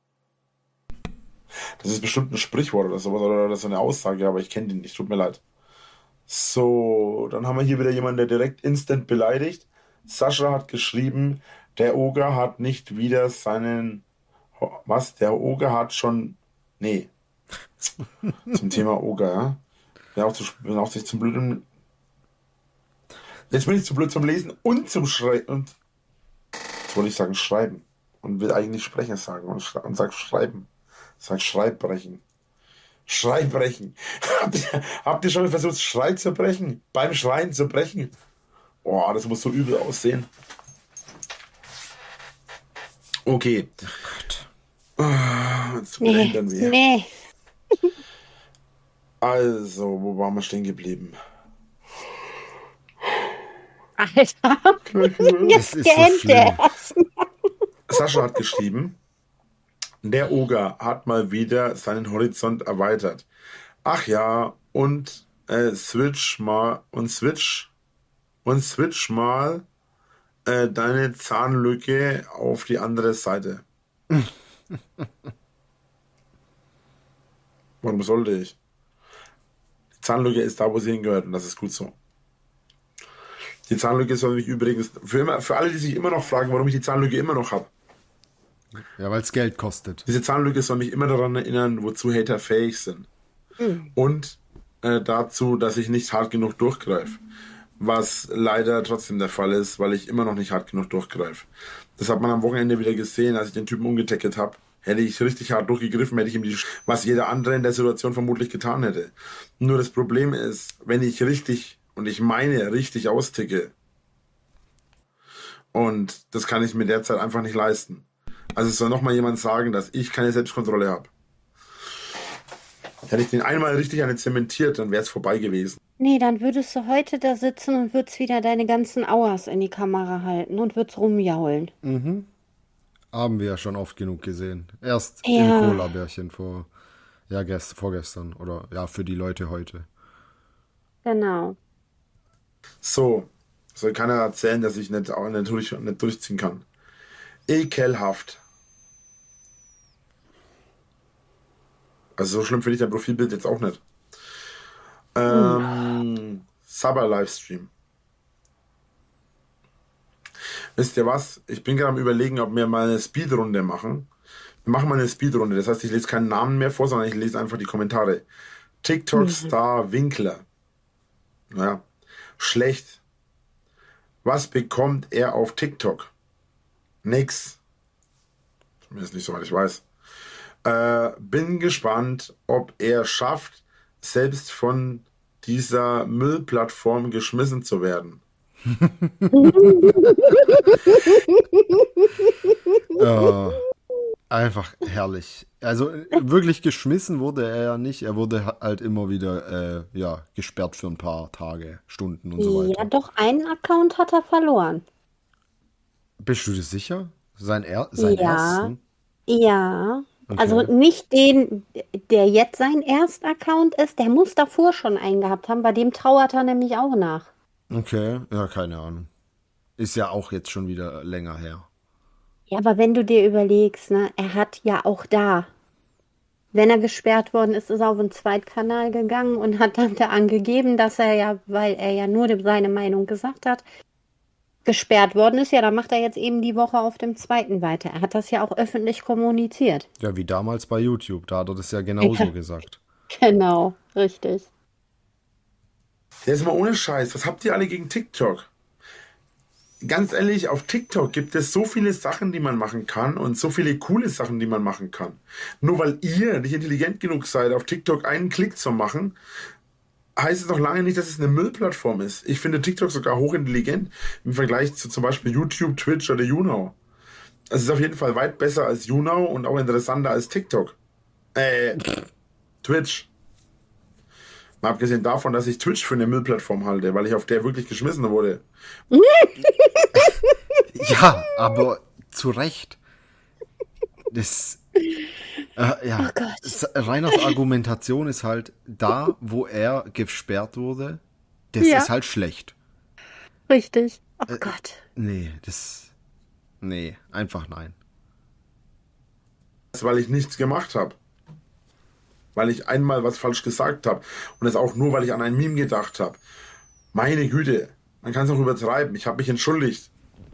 S3: Das ist bestimmt ein Sprichwort oder sowas oder so eine Aussage, aber ich kenne den nicht, tut mir leid. So, dann haben wir hier wieder jemanden, der direkt instant beleidigt. Sascha hat geschrieben, der Oger hat nicht wieder seinen... Was? Der Oger hat schon... Nee. Zum Thema Oger, ja. Bin auch zum blöden... Jetzt bin ich zu blöd zum Lesen und zum Schreiben. Und jetzt wollte ich sagen Schreiben. Und will eigentlich Sprechen sagen und sag Schreiben. Sag Schreibbrechen. Schreibbrechen. Habt ihr schon mal versucht, Schrei zu brechen? Beim Schreien zu brechen? Boah, das muss so übel aussehen. Okay. Jetzt tut mir der Hintern weh.
S2: Nee.
S3: Also, wo waren wir stehen geblieben?
S2: Alter,
S1: Das
S2: jetzt
S1: ist so
S2: gähnt
S1: schlimm.
S2: der.
S3: Sascha hat geschrieben, der Oger hat mal wieder seinen Horizont erweitert. Ach ja, und switch mal deine Zahnlücke auf die andere Seite. Warum sollte ich? Die Zahnlücke ist da, wo sie hingehört, und das ist gut so. Die Zahnlücke soll mich übrigens, für alle, die sich immer noch fragen, warum ich die Zahnlücke immer noch habe.
S1: Ja, weil es Geld kostet.
S3: Diese Zahnlücke soll mich immer daran erinnern, wozu Hater fähig sind. Und dazu, dass ich nicht hart genug durchgreife. Was leider trotzdem der Fall ist, weil ich immer noch nicht hart genug durchgreife. Das hat man am Wochenende wieder gesehen, als ich den Typen umgetackelt habe. Hätte ich richtig hart durchgegriffen, hätte ich ihm was jeder andere in der Situation vermutlich getan hätte. Nur das Problem ist, wenn ich richtig, und ich meine richtig austicke, und das kann ich mir derzeit einfach nicht leisten. Also es soll nochmal jemand sagen, dass ich keine Selbstkontrolle habe. Hätte ich den einmal richtig eine zementiert, dann wäre es vorbei gewesen.
S2: Nee, dann würdest du heute da sitzen und würdest wieder deine ganzen Auers in die Kamera halten und würdest rumjaulen.
S1: Haben wir ja schon oft genug gesehen. Erst im
S2: Ja,
S1: Cola-Bärchen vorgestern. Oder ja, für die Leute heute.
S2: genau.
S3: So, soll keiner erzählen, dass ich nicht durchziehen kann. Ekelhaft. Also so schlimm finde ich dein Profilbild jetzt auch nicht. Sabber-Livestream. Wisst ihr was? Ich bin gerade am Überlegen, ob wir mal eine Speedrunde machen. Wir machen mal eine Speedrunde. Das heißt, ich lese keinen Namen mehr vor, sondern ich lese einfach die Kommentare. TikTok-Star Winkler. Ja. Schlecht. Was bekommt er auf TikTok? Nix. Zumindest nicht, soweit ich weiß. Bin gespannt, ob er schafft, selbst von dieser Müllplattform geschmissen zu werden.
S1: Ja, einfach herrlich. Also wirklich geschmissen wurde er ja nicht. Er wurde halt immer wieder gesperrt für ein paar Tage, Stunden und so
S2: Ja,
S1: weiter.
S2: doch, einen Account hat er verloren.
S1: Bist du dir sicher? Seinen
S2: Ja,
S1: ersten?
S2: ja. Also
S1: Okay.
S2: nicht den, der jetzt sein Erstaccount ist, der muss davor schon einen gehabt haben, bei dem trauert er nämlich auch nach.
S1: Okay, ja, keine Ahnung. Ist ja auch jetzt schon wieder länger her.
S2: Ja, aber wenn du dir überlegst, ne, er hat ja auch da, wenn er gesperrt worden ist, ist er auf den Zweitkanal gegangen und hat dann da angegeben, dass er ja, weil er ja nur seine Meinung gesagt hat, gesperrt worden ist. Ja, dann macht er jetzt eben die Woche auf dem zweiten weiter. Er hat das ja auch öffentlich kommuniziert.
S1: Ja, wie damals bei YouTube. Da hat er das ja genauso
S2: Ja,
S1: gesagt.
S2: genau, richtig.
S3: Jetzt mal ohne Scheiß. Was habt ihr alle gegen TikTok? Ganz ehrlich, auf TikTok gibt es so viele Sachen, die man machen kann und so viele coole Sachen, die man machen kann. Nur weil ihr nicht intelligent genug seid, auf TikTok einen Klick zu machen, heißt es noch lange nicht, dass es eine Müllplattform ist. Ich finde TikTok sogar hochintelligent im Vergleich zu zum Beispiel YouTube, Twitch oder YouNow. Es ist auf jeden Fall weit besser als YouNow und auch interessanter als TikTok. Twitch. Mal abgesehen davon, dass ich Twitch für eine Müllplattform halte, weil ich auf der wirklich geschmissen wurde.
S1: Ja, aber zu Recht. Das,
S2: Oh
S1: ja,
S2: Gott.
S1: Reiners Argumentation ist halt, da, wo er gesperrt wurde, das
S2: Ja,
S1: ist halt schlecht.
S2: richtig. Oh Gott.
S1: Nee, einfach nein.
S3: Weil ich nichts gemacht habe. Weil ich einmal was falsch gesagt habe. Und das auch nur, weil ich an ein Meme gedacht habe. Meine Güte, man kann es auch übertreiben. Ich habe mich entschuldigt.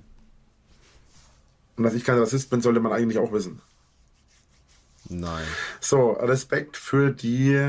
S3: Und dass ich kein Rassist bin, sollte man eigentlich auch wissen.
S1: Nein.
S3: So, Respekt für die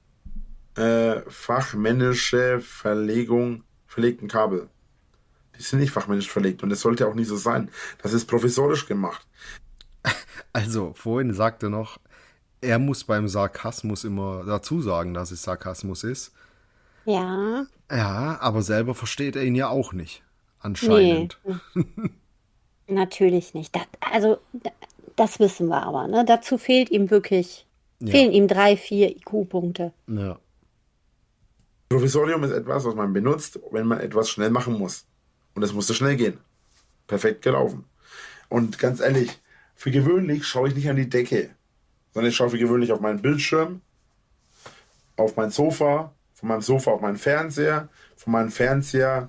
S3: fachmännische verlegten Kabel. Die sind nicht fachmännisch verlegt und das sollte auch nie so sein. Das ist provisorisch gemacht.
S1: Also, vorhin sagte noch, er muss beim Sarkasmus immer dazu sagen, dass es Sarkasmus ist.
S2: Ja,
S1: Ja, aber selber versteht er ihn ja auch nicht.
S2: nee,
S1: Anscheinend.
S2: natürlich nicht. Das wissen wir aber, ne? Dazu
S1: Ja,
S2: fehlen ihm 3, 4 IQ-Punkte.
S1: ja.
S3: Provisorium ist etwas, was man benutzt, wenn man etwas schnell machen muss. Und es musste schnell gehen. Perfekt gelaufen. Und ganz ehrlich, für gewöhnlich schaue ich nicht an die Decke, sondern ich schaue für gewöhnlich auf meinen Bildschirm, auf mein Sofa, von meinem Sofa auf meinen Fernseher, von meinem Fernseher,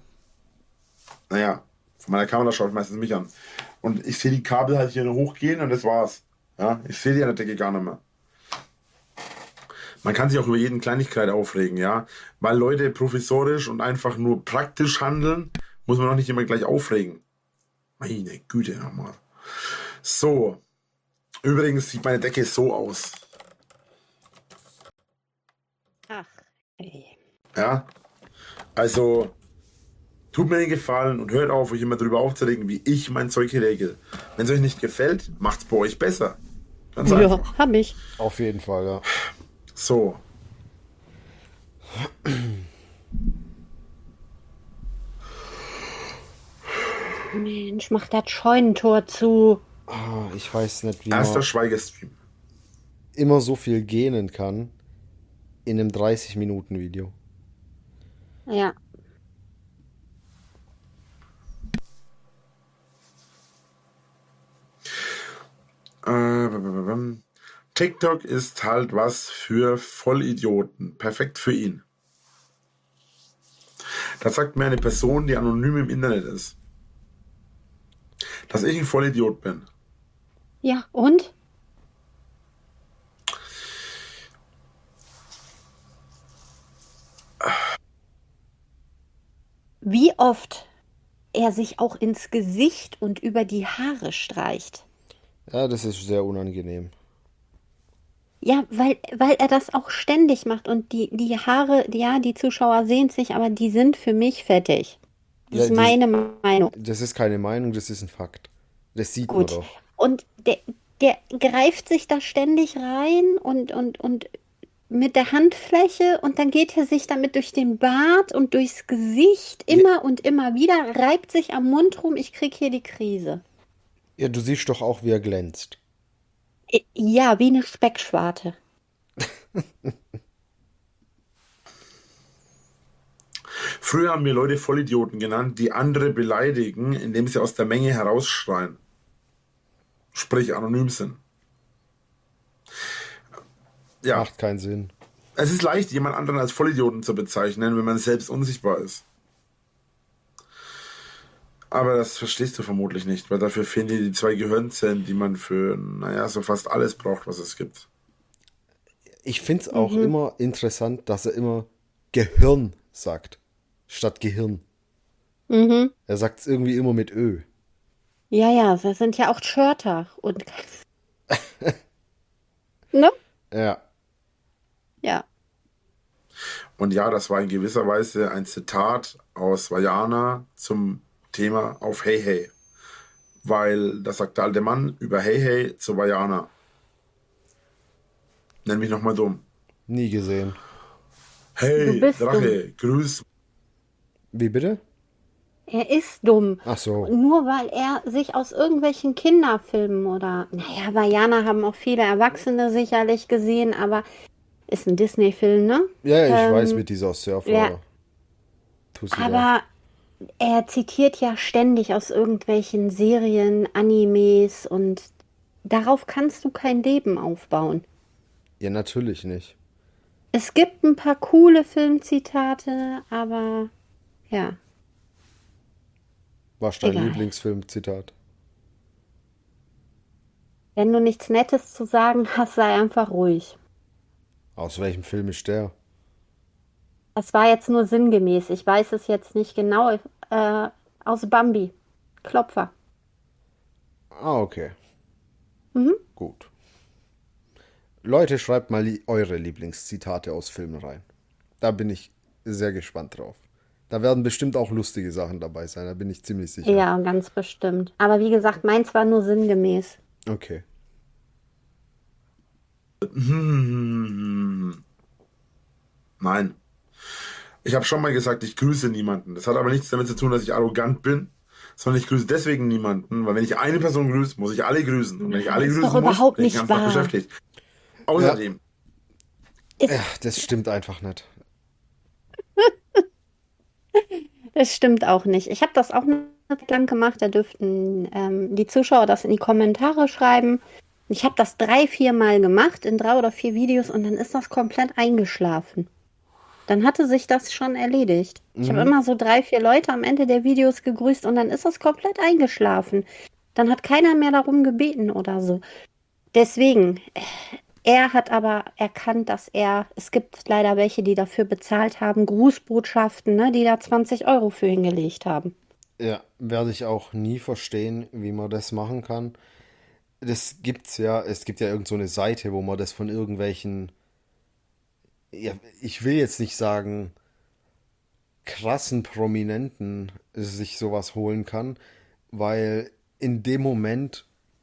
S3: von meiner Kamera schaue ich meistens mich an. Und ich sehe die Kabel halt hier nur hochgehen und das war's. Ja, ich sehe die an der Decke gar nicht mehr. Man kann sich auch über jeden Kleinigkeit aufregen, ja. Weil Leute provisorisch und einfach nur praktisch handeln, muss man auch nicht immer gleich aufregen. Meine Güte, nochmal. So. Übrigens sieht meine Decke so aus.
S2: Ach, ey.
S3: Ja. Also, tut mir den Gefallen und hört auf, euch immer darüber aufzuregen, wie ich mein Zeug regel. Wenn es euch nicht gefällt, macht's bei euch besser. Ganz
S2: Ja,
S3: einfach.
S2: hab ich.
S1: Auf jeden Fall, ja.
S3: So.
S2: Mensch, mach das Scheunentor zu.
S1: Ich weiß nicht, wie
S3: Erster
S1: man
S3: Schweigestream.
S1: immer so viel gähnen kann in einem 30-Minuten-Video.
S2: Ja.
S3: TikTok ist halt was für Vollidioten. Perfekt für ihn. Das sagt mir eine Person, die anonym im Internet ist. Dass ich ein Vollidiot bin.
S2: Ja, und? Wie oft er sich auch ins Gesicht und über die Haare streicht.
S1: Ja, das ist sehr unangenehm.
S2: Ja, weil er das auch ständig macht und die Haare, ja, die Zuschauer sehen es nicht, aber die sind für mich fettig. Das
S1: Ja,
S2: ist meine Meinung.
S1: das ist keine Meinung, das ist ein Fakt. Das sieht man
S2: Gut.
S1: doch.
S2: Und der greift sich da ständig rein und mit der Handfläche und dann geht er sich damit durch den Bart und durchs Gesicht immer und immer wieder, reibt sich am Mund rum, ich krieg hier die Krise.
S1: Ja, du siehst doch auch, wie er glänzt.
S2: Ja, wie eine Speckschwarte.
S3: Früher haben mir Leute Vollidioten genannt, die andere beleidigen, indem sie aus der Menge herausschreien. Sprich, anonym sind. Ja,
S1: Macht keinen Sinn.
S3: es ist leicht, jemand anderen als Vollidioten zu bezeichnen, wenn man selbst unsichtbar ist. Aber das verstehst du vermutlich nicht, weil dafür fehlen dir die 2 Gehirnzellen, die man für, naja, so fast alles braucht, was es gibt.
S1: Ich find's auch immer interessant, dass er immer Gehirn sagt, statt Gehirn.
S2: Mhm.
S1: Er sagt's irgendwie immer mit Ö.
S2: Ja, ja, das sind ja auch Schörter und ne?
S1: Ja.
S2: Ja.
S3: Und ja, das war in gewisser Weise ein Zitat aus Vajana zum Thema auf Hey Hey. Weil das sagt der alte Mann über Hey Hey zu Vajana. Nenn mich nochmal dumm.
S1: Nie gesehen.
S3: Hey,
S2: Du bist
S3: Drache, grüß.
S1: Wie bitte?
S2: Er ist dumm.
S1: Ach so.
S2: Nur weil er sich aus irgendwelchen Kinderfilmen oder, naja, Vajana haben auch viele Erwachsene sicherlich gesehen, aber ist ein Disney-Film, ne?
S1: Ja, ich weiß, mit dieser Surfer.
S2: ja.
S1: Tussi da.
S2: Aber er zitiert ja ständig aus irgendwelchen Serien, Animes und darauf kannst du kein Leben aufbauen.
S1: Ja, natürlich nicht.
S2: Es gibt ein paar coole Filmzitate, aber ja,
S1: Was ist dein
S2: egal.
S1: Lieblingsfilm-Zitat?
S2: Wenn du nichts Nettes zu sagen hast, sei einfach ruhig.
S1: Aus welchem Film ist der?
S2: Das war jetzt nur sinngemäß. Ich weiß es jetzt nicht genau. Aus Bambi. Klopfer.
S1: Ah, okay.
S2: Mhm.
S1: Gut. Leute, schreibt mal eure Lieblingszitate aus Filmen rein. Da bin ich sehr gespannt drauf. Da werden bestimmt auch lustige Sachen dabei sein, da bin ich ziemlich sicher.
S2: Ja, ganz bestimmt. Aber wie gesagt, meins war nur sinngemäß.
S1: Okay.
S3: Nein. Ich habe schon mal gesagt, ich grüße niemanden. Das hat aber nichts damit zu tun, dass ich arrogant bin, sondern ich grüße deswegen niemanden, weil wenn ich eine Person grüße, muss ich alle grüßen. Und wenn ich alle
S2: Das ist
S3: grüßen
S2: doch
S3: muss,
S2: überhaupt
S3: bin ich
S2: nicht
S3: den ganzen Tag
S2: wahr.
S3: beschäftigt. Außerdem,
S1: Ja, das stimmt einfach nicht.
S2: Das stimmt auch nicht. Ich habe das auch eine Zeit lang gemacht. Da dürften die Zuschauer das in die Kommentare schreiben. Ich habe das 3, 4 Mal gemacht in 3 oder 4 Videos und dann ist das komplett eingeschlafen. Dann hatte sich das schon erledigt. Ich habe immer so 3, 4 Leute am Ende der Videos gegrüßt und dann ist das komplett eingeschlafen. Dann hat keiner mehr darum gebeten oder so. Deswegen, er hat aber erkannt, dass es gibt leider welche, die dafür bezahlt haben, Grußbotschaften, ne, die da 20 Euro für hingelegt haben.
S1: Ja, werde ich auch nie verstehen, wie man das machen kann. Das gibt's ja, es gibt ja irgend so eine Seite, wo man das von irgendwelchen, ja, ich will jetzt nicht sagen, krassen Prominenten sich sowas holen kann, weil in dem Moment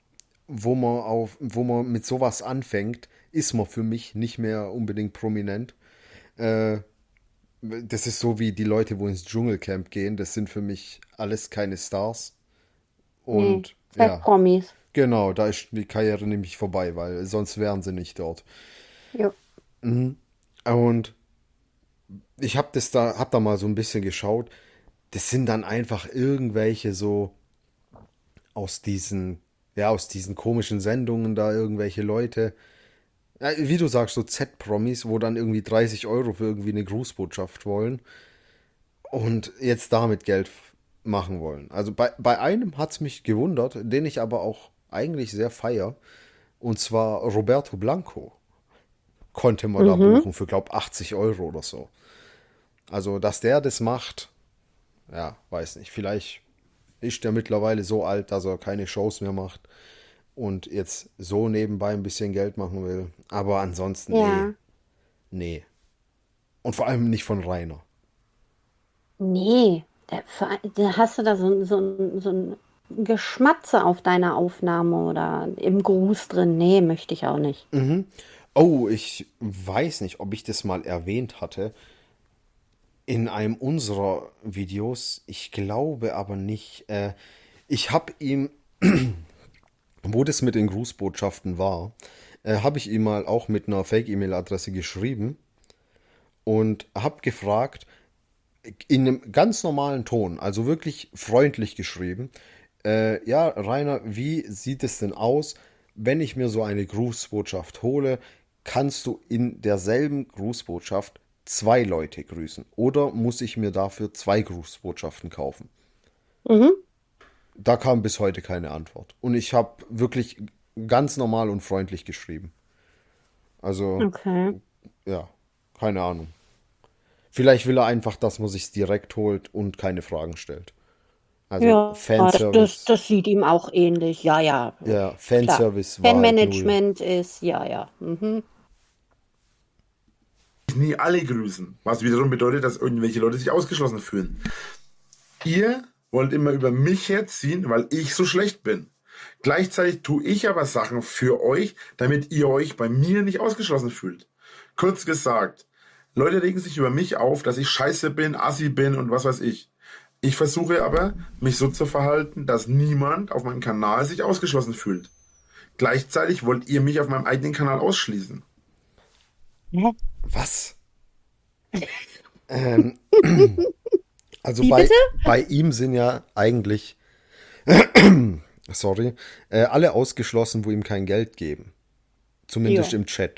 S1: wo man mit sowas anfängt, ist man für mich nicht mehr unbedingt prominent. Äh, Das ist so wie die Leute, wo ins Dschungelcamp gehen. Das sind für mich alles keine Stars.
S2: Nee,
S1: Und ja,
S2: Z-Promis.
S1: genau, da ist die Karriere nämlich vorbei, weil sonst wären sie nicht dort.
S2: Jo.
S1: Und ich hab da mal so ein bisschen geschaut. Das sind dann einfach irgendwelche so aus aus diesen komischen Sendungen da irgendwelche Leute. Ja, wie du sagst, so Z-Promis, wo dann irgendwie 30 € für irgendwie eine Grußbotschaft wollen und jetzt damit Geld machen wollen. Also bei einem hat es mich gewundert, den ich aber auch eigentlich sehr feier. Und zwar Roberto Blanco. Konnte man da
S2: Mhm.
S1: buchen für, glaub, 80 € oder so. Also, dass der das macht, ja, weiß nicht. Vielleicht ist der mittlerweile so alt, dass er keine Shows mehr macht und jetzt so nebenbei ein bisschen Geld machen will. Aber ansonsten, nee,
S2: Ja.
S1: nee. Und vor allem nicht von Rainer.
S2: Nee, da hast du da so ein Geschmatze auf deiner Aufnahme oder im Gruß drin. Nee, möchte ich auch nicht.
S1: Oh, ich weiß nicht, ob ich das mal erwähnt hatte in einem unserer Videos. Ich glaube aber nicht. Ich habe ihm, wo das mit den Grußbotschaften war, habe ich ihm mal auch mit einer Fake-E-Mail-Adresse geschrieben und habe gefragt, in einem ganz normalen Ton, also wirklich freundlich geschrieben, ja, Rainer, wie sieht es denn aus, wenn ich mir so eine Grußbotschaft hole? Kannst du in derselben Grußbotschaft zwei Leute grüßen? Oder muss ich mir dafür zwei Grußbotschaften kaufen?
S2: Mhm.
S1: Da kam bis heute keine Antwort. Und ich habe wirklich ganz normal und freundlich geschrieben. Also,
S2: Okay.
S1: ja, keine Ahnung. Vielleicht will er einfach, dass man sich's direkt holt und keine Fragen stellt. Also
S2: Ja,
S1: Fanservice.
S2: das sieht ihm auch ähnlich. Ja, ja,
S1: Ja,
S2: klar.
S1: Fanservice war halt null.
S2: Fanmanagement ist, ja, ja. Mhm.
S3: Nie alle grüßen. Was wiederum bedeutet, dass irgendwelche Leute sich ausgeschlossen fühlen. Ihr wollt immer über mich herziehen, weil ich so schlecht bin. Gleichzeitig tue ich aber Sachen für euch, damit ihr euch bei mir nicht ausgeschlossen fühlt. Kurz gesagt, Leute regen sich über mich auf, dass ich scheiße bin, assi bin und was weiß ich. Ich versuche aber, mich so zu verhalten, dass niemand auf meinem Kanal sich ausgeschlossen fühlt. Gleichzeitig wollt ihr mich auf meinem eigenen Kanal ausschließen.
S2: Hä?
S1: Was? Ähm, also
S2: Wie bitte?
S1: bei ihm sind ja eigentlich, sorry, alle ausgeschlossen, wo ihm kein Geld geben. Zumindest
S2: Ja.
S1: im Chat.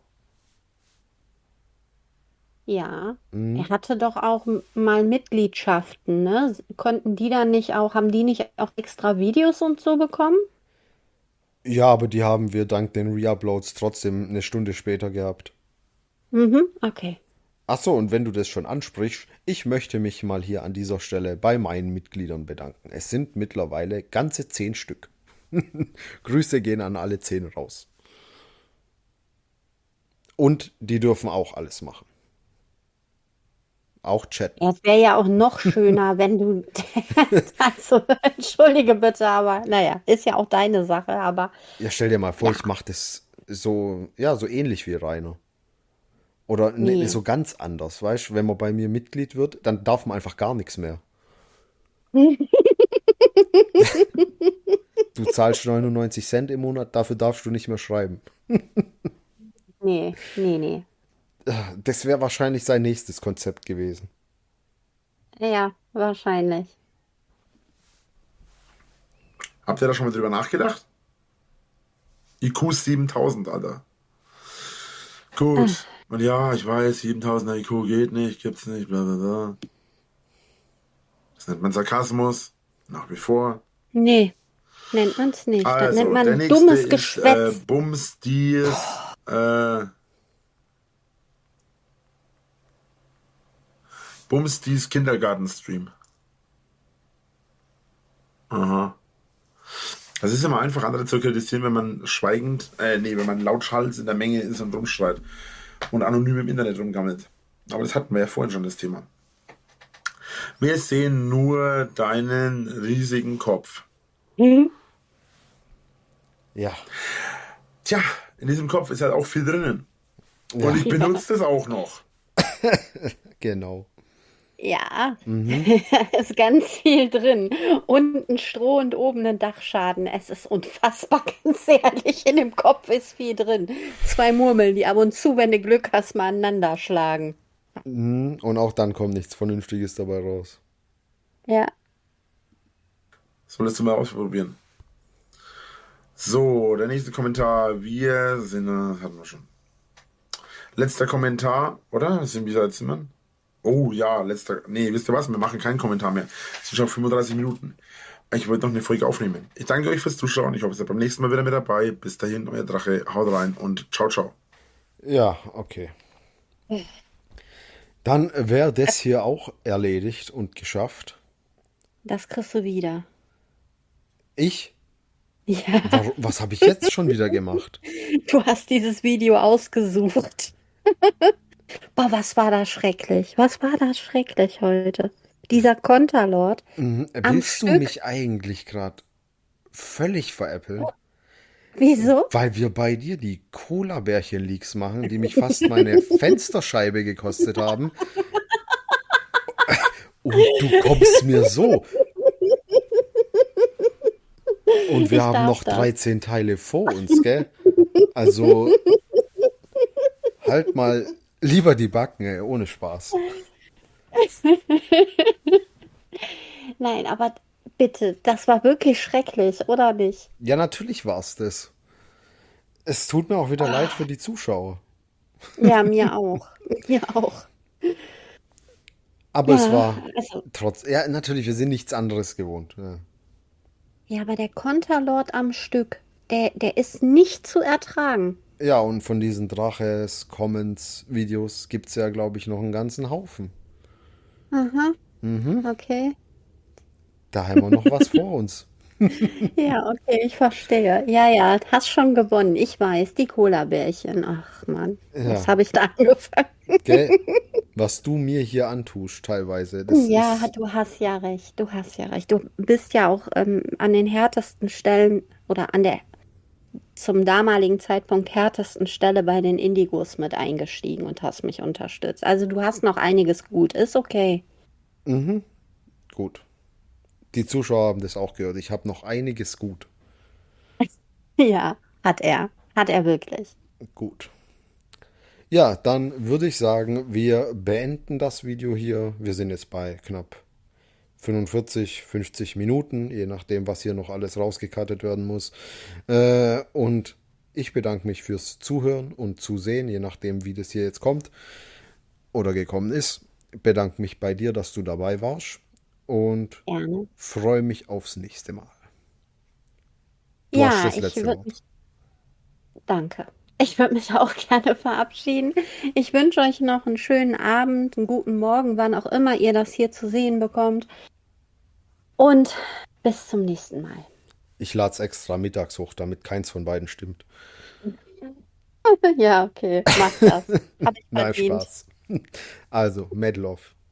S2: Ja. Er hatte doch auch mal Mitgliedschaften, ne? Konnten die dann nicht auch, haben die nicht auch extra Videos und so bekommen?
S1: Ja, aber die haben wir dank den Reuploads trotzdem eine Stunde später gehabt.
S2: Mhm, okay.
S1: Ach so, und wenn du das schon ansprichst, ich möchte mich mal hier an dieser Stelle bei meinen Mitgliedern bedanken. Es sind mittlerweile ganze 10 Stück. Grüße gehen an alle 10 raus. Und die dürfen auch alles machen. Auch chatten.
S2: Ja, es wäre ja auch noch schöner, wenn du, also, entschuldige bitte, aber naja, ist ja auch deine Sache, aber
S1: Ja, stell dir mal vor,
S2: ja,
S1: ich mache das so, ja, so ähnlich wie Rainer. Oder ne,
S2: nee.
S1: so ganz anders, weißt du? Wenn man bei mir Mitglied wird, dann darf man einfach gar nichts mehr. Du zahlst 99 Cent im Monat, dafür darfst du nicht mehr schreiben.
S2: Nee, nee, nee.
S1: Das wäre wahrscheinlich sein nächstes Konzept gewesen.
S2: Ja, wahrscheinlich.
S3: Habt ihr da schon mal drüber nachgedacht? IQ 7000, Alter. Gut. Und ja, ich weiß, 7000er IQ geht nicht, gibt's nicht, bla bla bla. Das nennt man Sarkasmus, nach wie vor.
S2: Nee, nennt man es nicht. Das nennt
S3: Also, der
S2: man
S3: nächste
S2: dummes
S3: ist
S2: Geschwätz.
S3: Bumsdies Kindergarten-Stream. Aha. Das ist immer einfach, andere zu kritisieren, wenn man wenn man lautstark in der Menge ist und rumschreit und anonym im Internet rumgammelt. Aber das hatten wir ja vorhin schon, das Thema. Wir sehen nur deinen riesigen Kopf.
S2: Mhm.
S1: Ja,
S3: Tja, in diesem Kopf ist halt auch viel drinnen.
S1: ja,
S3: Und ich benutze das auch noch.
S1: genau.
S2: Ja,
S1: Mhm.
S2: da ist ganz viel drin. Unten Stroh und oben ein Dachschaden. Es ist unfassbar, ganz ehrlich. In dem Kopf ist viel drin. Zwei Murmeln, die ab und zu, wenn du Glück hast, mal aneinander schlagen.
S1: Mhm. Und auch dann kommt nichts Vernünftiges dabei raus.
S2: Ja,
S3: Solltest du mal ausprobieren. So, der nächste Kommentar. Wir sind, hatten wir schon. Letzter Kommentar, oder? Sind wir jetzt immer? Oh ja, letzter. Nee, wisst ihr was? Wir machen keinen Kommentar mehr. Es sind schon 35 Minuten. Ich wollte noch eine Folge aufnehmen. Ich danke euch fürs Zuschauen. Ich hoffe, ihr seid beim nächsten Mal wieder mit dabei. Bis dahin, euer Drache. Haut rein und ciao, ciao.
S1: Ja, okay. Dann wäre das hier auch erledigt und geschafft.
S2: das kriegst du wieder.
S1: Ich?
S2: Ja,
S1: Was habe ich jetzt schon wieder gemacht?
S2: du hast dieses Video ausgesucht. Boah, was war da schrecklich? Was war da schrecklich heute? Dieser Konterlord am
S1: Willst du
S2: Stück.
S1: mich eigentlich gerade völlig veräppeln?
S2: Wieso?
S1: Weil wir bei dir die Cola-Bärchen-Leaks machen, die mich fast meine Fensterscheibe gekostet haben. Und du kommst mir so. Und wir
S2: Ich
S1: haben
S2: darf
S1: noch
S2: das.
S1: 13 Teile vor uns, gell? Also halt mal lieber die Backen, ey, ohne Spaß.
S2: Nein, aber bitte, das war wirklich schrecklich, oder nicht?
S1: Ja, natürlich war's das. Es tut mir auch wieder leid für die Zuschauer.
S2: Ja, mir auch. Mir auch.
S1: Aber es
S2: Ja,
S1: war
S2: also,
S1: trotz. Ja, natürlich, wir sind nichts anderes gewohnt. Ja.
S2: ja, aber der Konterlord am Stück, der ist nicht zu ertragen.
S1: Ja, und von diesen Draches, Comments, Videos gibt's ja, glaube ich, noch einen ganzen Haufen.
S2: Aha,
S1: Mhm.
S2: okay.
S1: Da haben wir noch was vor uns.
S2: Ja, okay, ich verstehe. Ja, ja, hast schon gewonnen. Ich weiß, die Cola-Bärchen. Ach Mann, was
S1: Ja,
S2: habe ich da angefangen?
S1: gell? Was du mir hier antust, teilweise, das
S2: Ja,
S1: ist.
S2: du hast ja recht. Du hast ja recht. Du bist ja auch an den härtesten Stellen oder an der zum damaligen Zeitpunkt härtesten Stelle bei den Indigos mit eingestiegen und hast mich unterstützt. Also du hast noch einiges gut. Ist okay.
S1: Mhm. Gut. Die Zuschauer haben das auch gehört. Ich habe noch einiges gut.
S2: Ja, hat er. Hat er wirklich.
S1: Gut. Ja, dann würde ich sagen, wir beenden das Video hier. Wir sind jetzt bei knapp 45, 50 Minuten, je nachdem, was hier noch alles rausgekattet werden muss. Und ich bedanke mich fürs Zuhören und Zusehen, je nachdem, wie das hier jetzt kommt oder gekommen ist. Bedanke mich bei dir, dass du dabei warst und
S2: Gerne.
S1: freue mich aufs nächste Mal. Du hast
S2: Ja,
S1: das
S2: ich
S1: letzte
S2: würde
S1: Wort.
S2: mich. Danke. Ich würde mich auch gerne verabschieden. Ich wünsche euch noch einen schönen Abend, einen guten Morgen, wann auch immer ihr das hier zu sehen bekommt. Und bis zum nächsten Mal.
S1: Ich lade es extra mittags hoch, damit keins von beiden stimmt.
S2: Ja, okay, mach das. Hab ich
S1: Nein,
S2: verdient.
S1: Spaß. Also, Mad Love.